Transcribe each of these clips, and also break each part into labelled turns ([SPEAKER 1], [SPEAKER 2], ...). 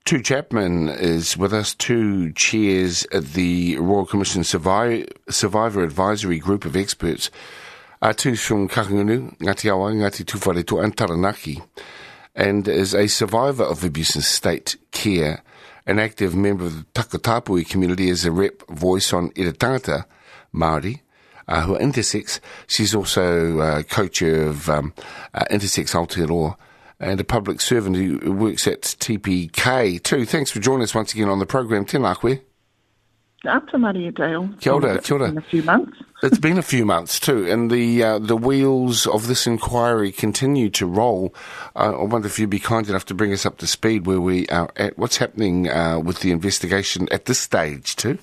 [SPEAKER 1] Tu Chapman is with us, Tu chairs the Royal Commission Survivor Advisory Group of Experts. Tu's from Kakangunu, Ngati Awa, Ngati Tuwhareto and Taranaki, and is a survivor of abuse in state care, an active member of the Takatapui community as a rep voice on Iritangata Māori, who are intersex. She's also co-chair of Intersex Aotearoa, and a public servant who works at TPK too. Thanks for joining us once again on the program. Tēnā koe.
[SPEAKER 2] After Maria Dale.
[SPEAKER 1] Kia ora, kia ora.
[SPEAKER 2] It's been a few months.
[SPEAKER 1] It's been a few months too, and the wheels of this inquiry continue to roll. I wonder if you'd be kind enough to bring us up to speed where we are at. What's happening with the investigation at this stage too?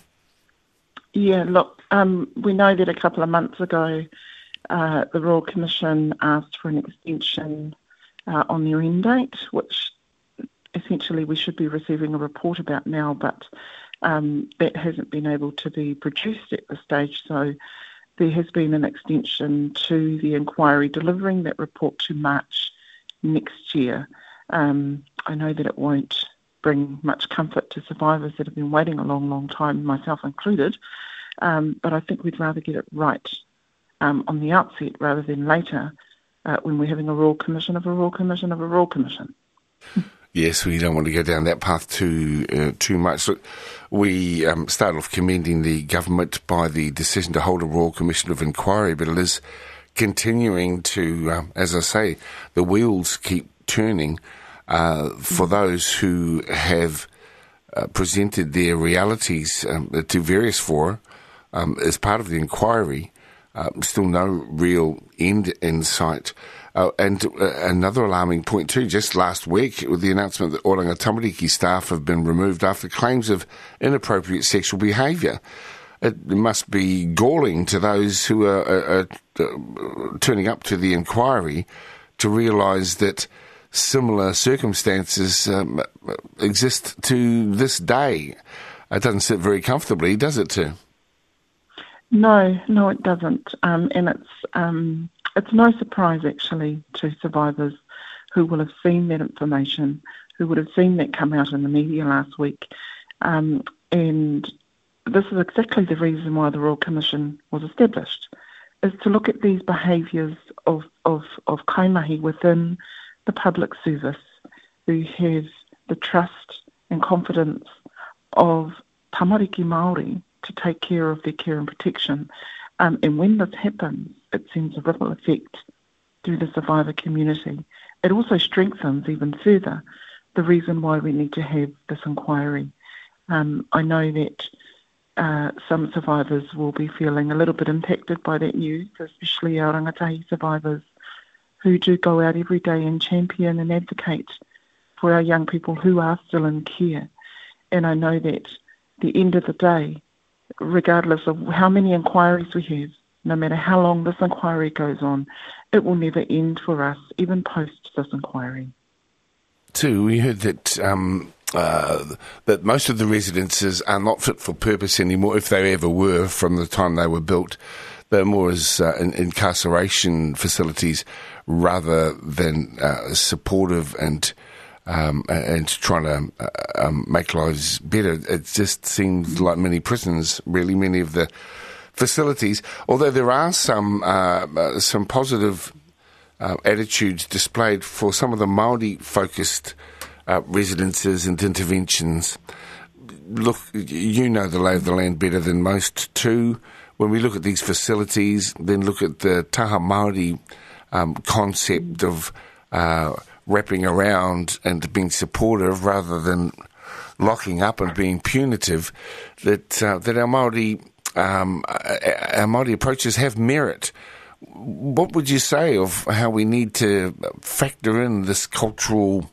[SPEAKER 2] Yeah, look, we know that a couple of months ago the Royal Commission asked for an extension on their end date, which essentially we should be receiving a report about now, but that hasn't been able to be produced at this stage. So there has been an extension to the inquiry, delivering that report to March next year. I know that it won't bring much comfort to survivors that have been waiting a long, long time, myself included, but I think we'd rather get it right on the outset rather than later, when we're having a Royal Commission of a Royal Commission of a Royal Commission.
[SPEAKER 1] Yes, we don't want to go down that path too much. Look, we start off commending the government by the decision to hold a Royal Commission of Inquiry, but it is continuing to, as I say, the wheels keep turning for those who have presented their realities to various fora as part of the inquiry. Still no real end in sight. And another alarming point too, just last week with the announcement that Oranga Tamariki staff have been removed after claims of inappropriate sexual behaviour. It must be galling to those who are turning up to the inquiry to realise that similar circumstances exist to this day. It doesn't sit very comfortably, does it too?
[SPEAKER 2] No, it doesn't, and it's no surprise actually to survivors who will have seen that information, who would have seen that come out in the media last week, and this is exactly the reason why the Royal Commission was established, is to look at these behaviours of kaimahi within the public service who have the trust and confidence of tamariki Māori to take care of their care and protection. And when this happens, it sends a ripple effect through the survivor community. It also strengthens even further the reason why we need to have this inquiry. I know that some survivors will be feeling a little bit impacted by that news, especially our rangatahi survivors who do go out every day and champion and advocate for our young people who are still in care. And I know that at the end of the day, regardless of how many inquiries we have, no matter how long this inquiry goes on, it will never end for us, even post this inquiry.
[SPEAKER 1] Too, we heard that that most of the residences are not fit for purpose anymore, if they ever were, from the time they were built. They're more as incarceration facilities rather than supportive and trying to make lives better. It just seems like many prisons, really, many of the facilities. Although there are some positive attitudes displayed for some of the Māori-focused residences and interventions. Look, you know the lay of the land better than most too. When we look at these facilities, then look at the taha Māori concept of wrapping around and being supportive rather than locking up and being punitive, that our Māori approaches have merit. What would you say of how we need to factor in this cultural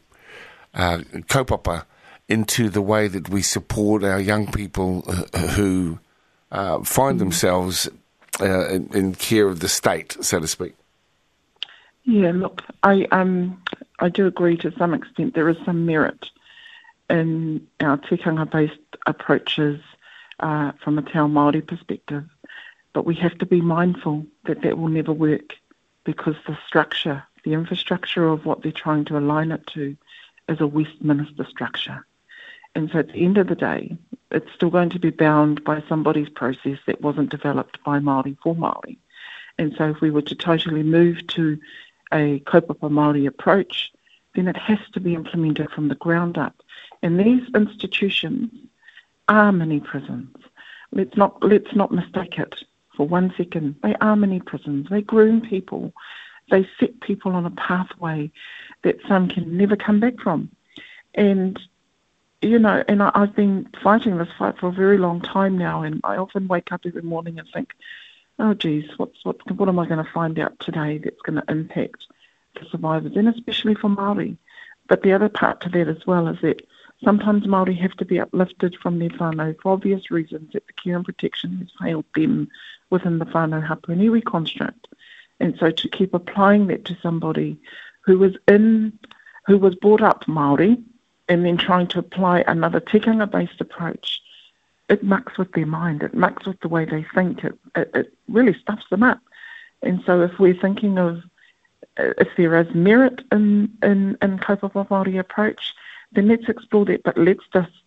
[SPEAKER 1] kaupapa into the way that we support our young people who find themselves in care of the state, so to speak?
[SPEAKER 2] Yeah, look, I do agree to some extent. There is some merit in our tikanga-based approaches from a Te Ao Māori perspective, but we have to be mindful that that will never work because the structure, the infrastructure of what they're trying to align it to is a Westminster structure. And so at the end of the day, it's still going to be bound by somebody's process that wasn't developed by Māori for Māori. And so if we were to totally move to a kaupapa Māori approach, then it has to be implemented from the ground up. And these institutions are mini prisons. Let's not mistake it for 1 second. They are mini prisons. They groom people. They set people on a pathway that some can never come back from. And I've been fighting this fight for a very long time now, and I often wake up every morning and think, oh, geez, what am I going to find out today that's going to impact the survivors, and especially for Māori. But the other part to that as well is that sometimes Māori have to be uplifted from their whānau for obvious reasons that the care and protection has failed them within the whānau hapu and iwi construct. And so to keep applying that to somebody who was brought up Māori and then trying to apply another tikanga-based approach, it mucks with their mind, it mucks with the way they think, it really stuffs them up. And so if we're thinking of if there is merit in kaupapa Māori approach, then let's explore that, but let's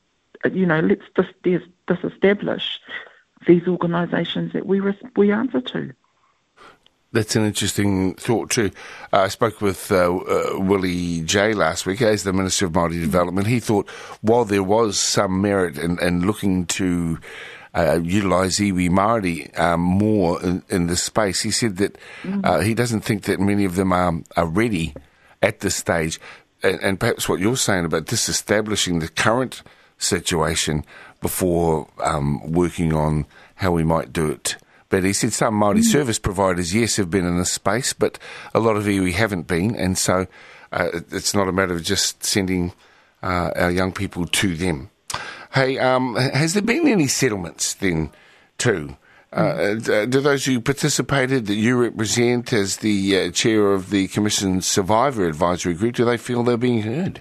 [SPEAKER 2] disestablish these organisations that we answer to.
[SPEAKER 1] That's an interesting thought too. I spoke with Willie J last week as the Minister of Māori Development. He thought while there was some merit in looking to utilise iwi Māori more in this space, he said that he doesn't think that many of them are ready at this stage. And perhaps what you're saying about disestablishing the current situation before working on how we might do it. But he said some Māori service providers, yes, have been in this space, but a lot of iwi haven't been, and so it's not a matter of just sending our young people to them. Hey, has there been any settlements then, too? Do those who participated, that you represent as the chair of the Commission's Survivor Advisory Group, do they feel they're being heard?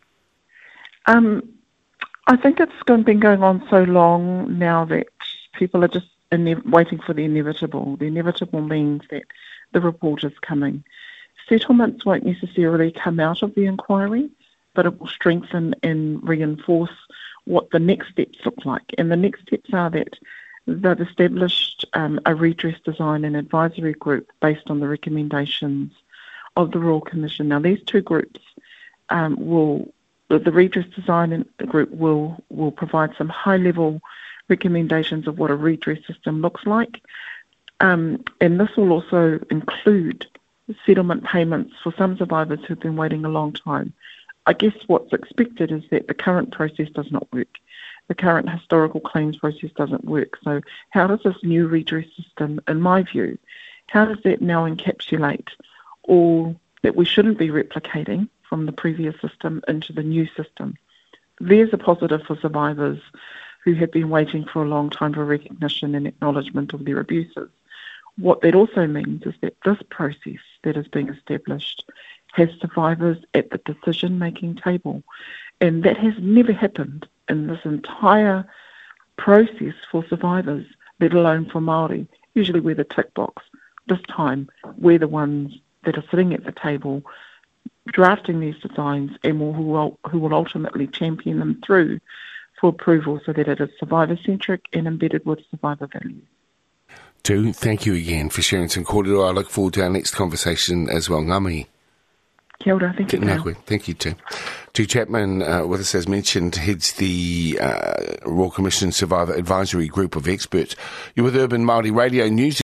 [SPEAKER 2] I think it's been going on so long now that people are just waiting for the inevitable. The inevitable means that the report is coming. Settlements won't necessarily come out of the inquiry, but it will strengthen and reinforce what the next steps look like. And the next steps are that they've established a redress design and advisory group based on the recommendations of the Royal Commission. Now, these two groups the redress design group will provide some high-level recommendations of what a redress system looks like. And this will also include settlement payments for some survivors who've been waiting a long time. I guess what's expected is that the current process does not work. The current historical claims process doesn't work. So how does this new redress system, in my view, how does that now encapsulate all that we shouldn't be replicating from the previous system into the new system? There's a positive for survivors who have been waiting for a long time for recognition and acknowledgement of their abuses. What that also means is that this process that is being established has survivors at the decision-making table. And that has never happened in this entire process for survivors, let alone for Māori. Usually we're the tick box. This time, we're the ones that are sitting at the table, drafting these designs, and who will ultimately champion them through for approval so that it is survivor-centric and embedded with survivor values.
[SPEAKER 1] Tu, thank you again for sharing some kōrero. I look forward to our next conversation as well. Ngā mihi.
[SPEAKER 2] Kia ora, thank you.
[SPEAKER 1] Thank you, Tu. Tu Chapman, with us as mentioned, heads the Royal Commission Survivor Advisory Group of Experts. You're with Urban Māori Radio News.